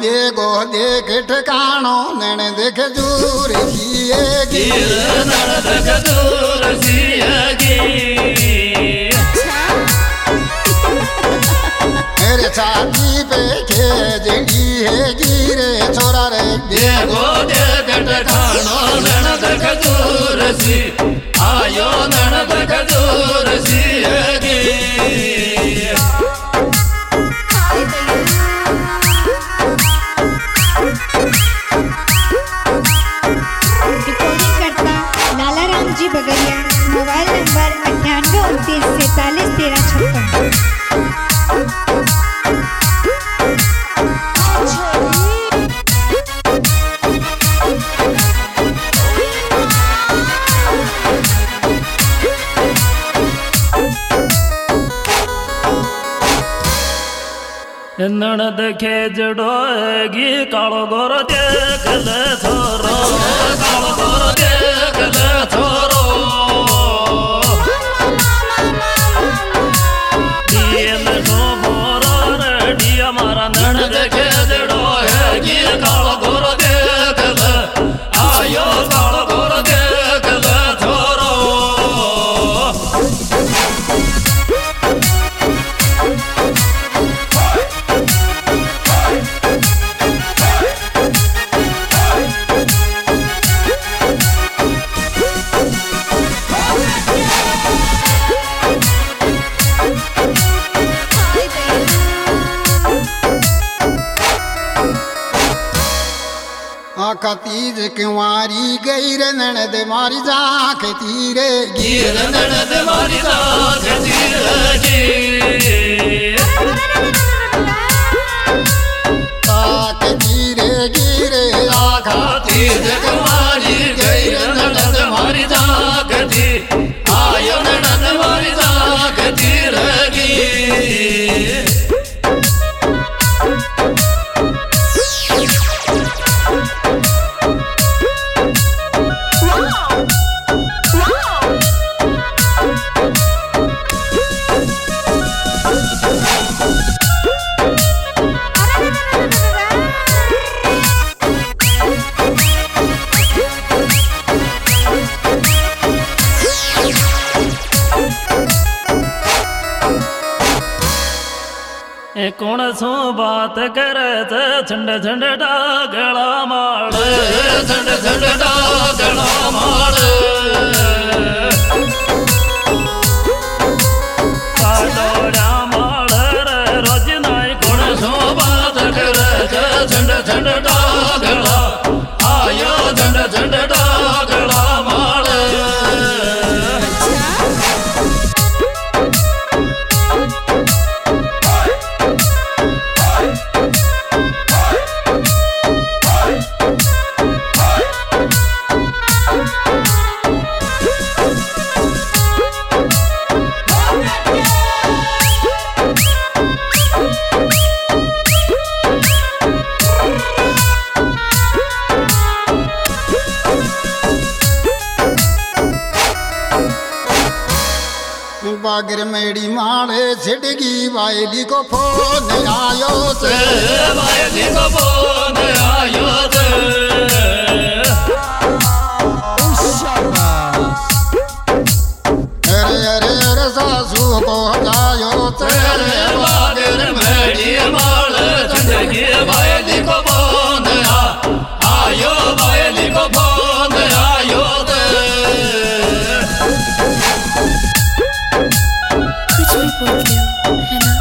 देगो देख ठिकानो नैन देख दूर जिएगी नैन देख दूर जिएगी मेरे छाती पे खेजड़ी है गिरे छोरा रे देगो देख ठिकानो नैन देख दूर सी आयो नैन देख दूर जिएगी बगरिया मोबाइल नंबर 98 ननद के जड़ोगी कालो गोरो देख ले छोरो कालो गोरो देख ले छोरो दिल तो मोरो रेडी हमारा ननद के जड़ोगी कालो गोरो देख ले आयो कालो गोरो देख ले छोरो तीज कुंवारी गई रे ननद मारी जाख तीरे गिर ननद मारी जाख तीरे जाख तीरे गिरे आखा तीज कुंवारी गई रे ननद मारी जाख थी आयो ननद मारी जाख तीरे कौन सो बात करे छंड छंड डागला माड़ छंड छंड डागला माड़ काटोड़ा माड़ रे रोज नाई कौन सो बात करे छंड छंड डागला आयो छंड छंड डागला माड़ बागर मेड़ी माड़े छिड़गी वायली को फोन आयो से वायली को फोन आयो से अरे अरे अरे सासू को जायो से बागर मेड़ी माड़े छिड़गी वायली को फोन आयो वायली को फोन आयो से बोल रहे हो है ना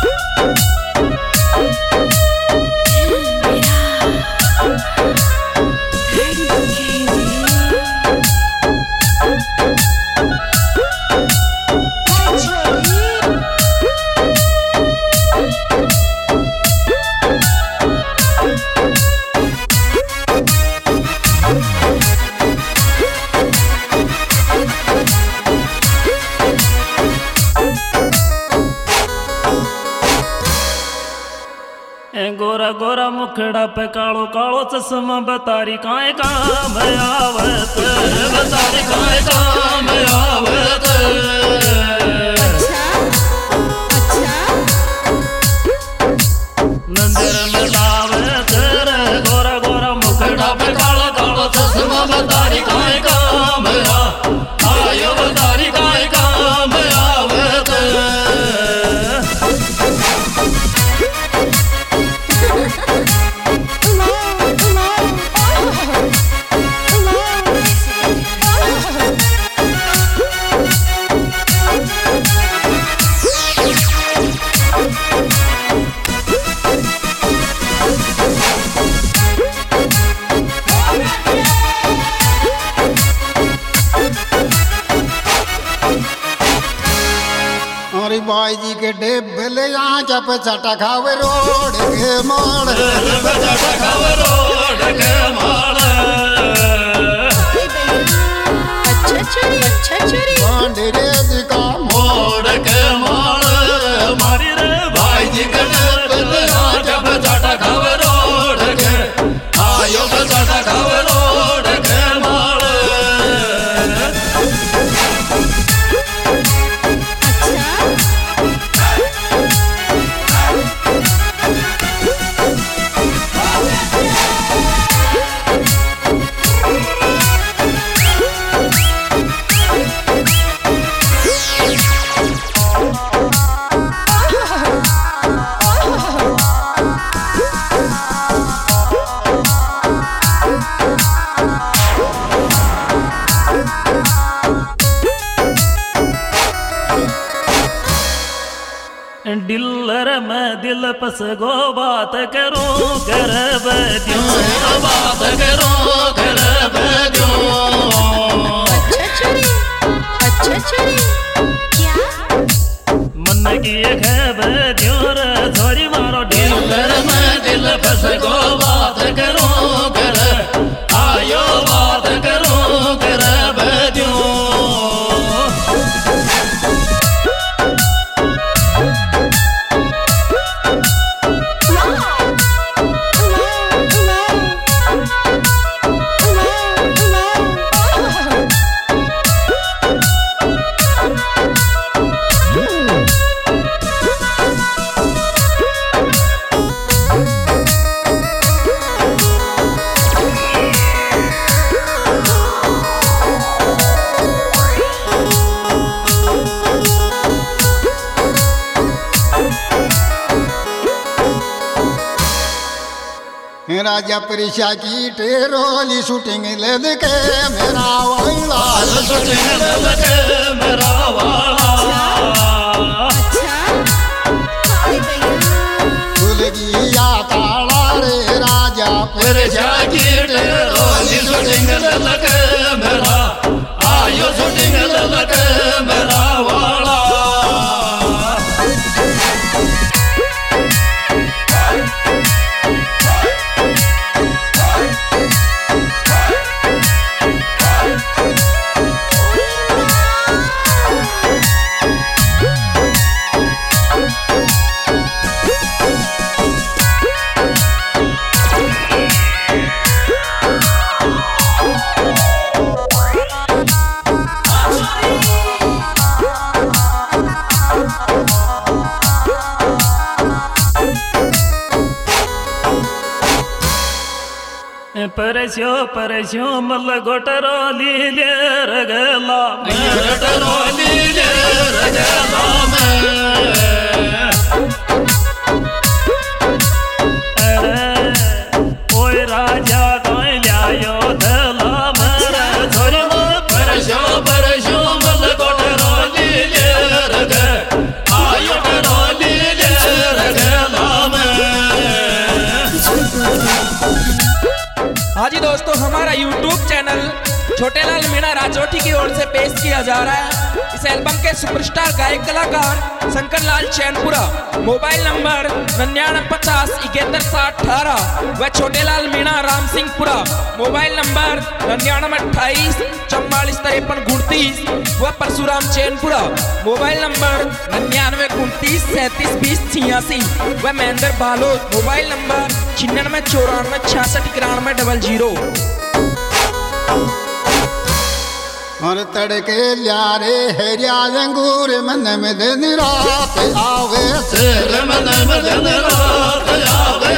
गोरा गोरा मुखड़ा पे कालो कालो चश्मा बतारी काए काम आवत बतारी काए काम आवत नंदर में लावत रे हमारी बाई जी के डेबल यहाँ जब चटा खावे रोड के माड़ चटा खावे रोड के माड़ अच्छा चोरी पांडे दिखा मोड़ के माड़ मारी रे भाई जी के डेबल यहाँ जब चटा खावे रोड के आयो चटा खावे रोड के माड़ दिलर में दिल पस गो बात करूं कर बद्यूं बात करूं कर बद्यूं अच्छा चोरी क्या मन की खबर द्यों रे थोड़ी मारो दिलर में दिल पस गो बात करूं कर आयो बात करूं कर बद्यूं राजा परिशा की टेरोली शूटिंग ले के मेरा वाला शूटिंग लगे मेरा वाला भूल गया ताला रे राजा परिशा की टेरोली शूटिंग लगे मेरा आयो शूटिंग लगे मेरा वाला परस्यो मल गोटरो लीले रगला गोटरो लीले रगला अरे ओए राजा कोई लायो धला मरा थोड़ी परस्यो मल गोटरो लीले रग आयो गोटरो लीले रगला हाँ जी दोस्तों, हमारा YouTube चैनल छोटेलाल मीणा राजौटी की ओर से पेश किया जा रहा है। इस एल्बम के सुपरस्टार गायक कलाकार शंकर लाल चैनपुरा, मोबाइल नंबर 9950716018 व छोटेलाल मीणा राम सिंहपुरा, मोबाइल नंबर 9928445339 व परशुराम चैनपुरा, मोबाइल नंबर 9929372086 व महेंद्र बालोद, मोबाइल नंबर 9694966100। और तड़के ल्यारे हेरिया अंगूर मन में दिन रात आवे तेरे मन में दिन रात आवे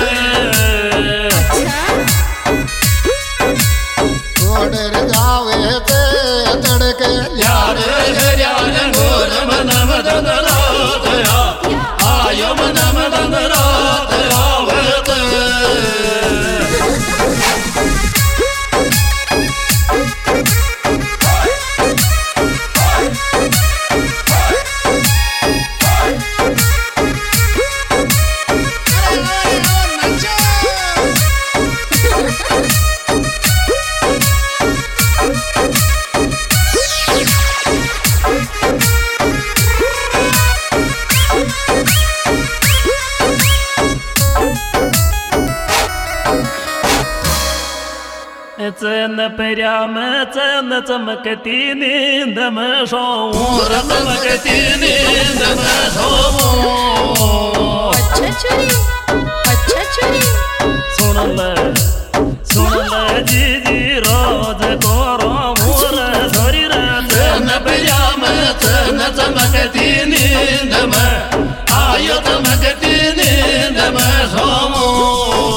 ओडर जावे ते तड़के ल्यारे हेरिया अंगूर मन में दिन रात आयो मन में दिन रात आवे चन पर्या में चन चमकती नींद में सोऊं चमकती नींद में सोऊं अच्छा चोरी सुन ले जीजी रोज को रोऊं रे धोरी रे चन पर्या में चन चमकती नींद में आयो चमकती नींद में सोऊं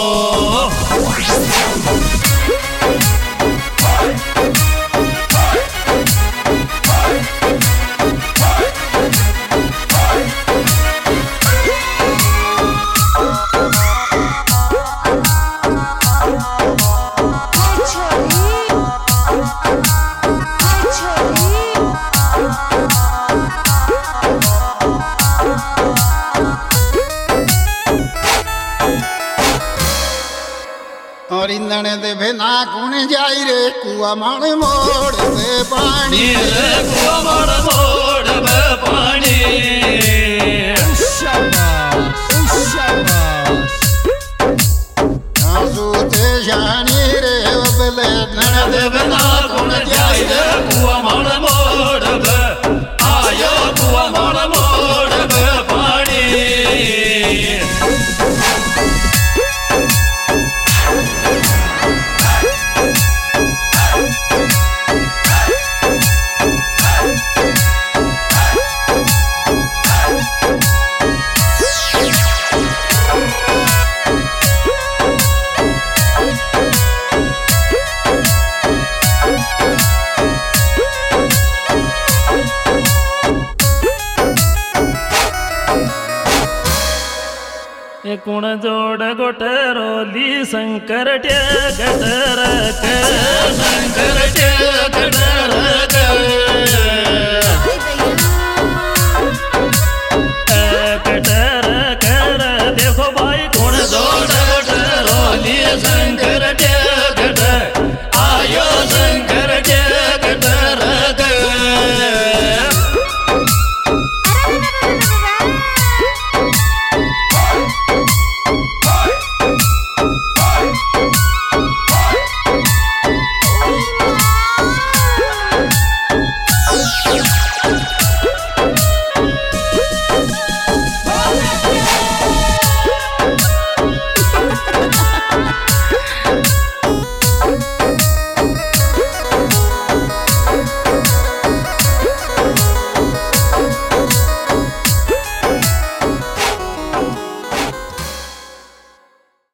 और इंदन दे भेना कुण जाई रे कुआ माण मोड़ पे पानी रे कुआ माण मोड़ पे पानी आंसू ते शानी रे बले नन दे भेना कुण जाई रे कुआ माण मोड़ पे आयो कुआ माण मोड़ पे पानी कुण जोड़ गोटे रोली शंकर टेकटर के शंकर टेकटर के